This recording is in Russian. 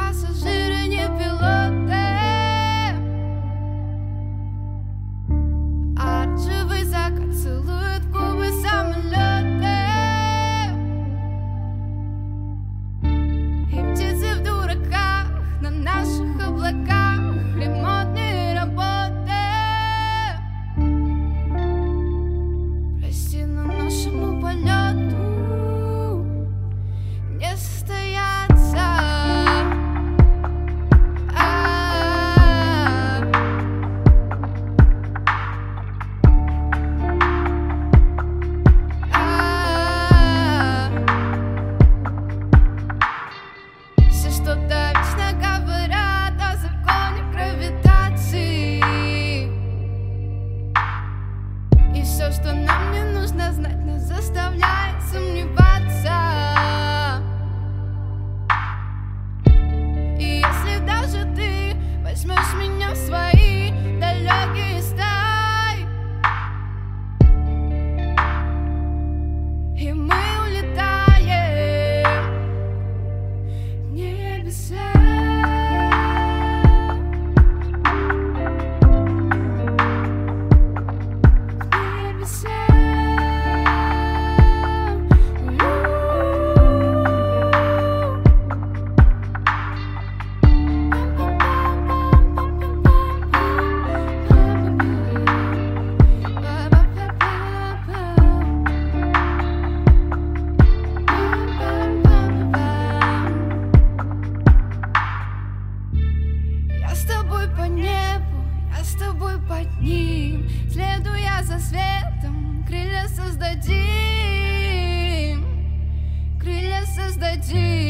пассажиры, не пилоты. Оранжевый закат целует губы самолеты. И птицы в дураках на наших облаках, ремонтные работы. Прости, но нашему полету не состояться. Все что-то вечно говорят о законе гравитации. И все, что нам не нужно знать, нас заставляет сомневаться. И если даже ты возьмешь меня в свои далекие стаи, и мы улетаем в небеса. Я с тобой по небу, я с тобой под ним, следуя за светом, крылья создадим, крылья создадим.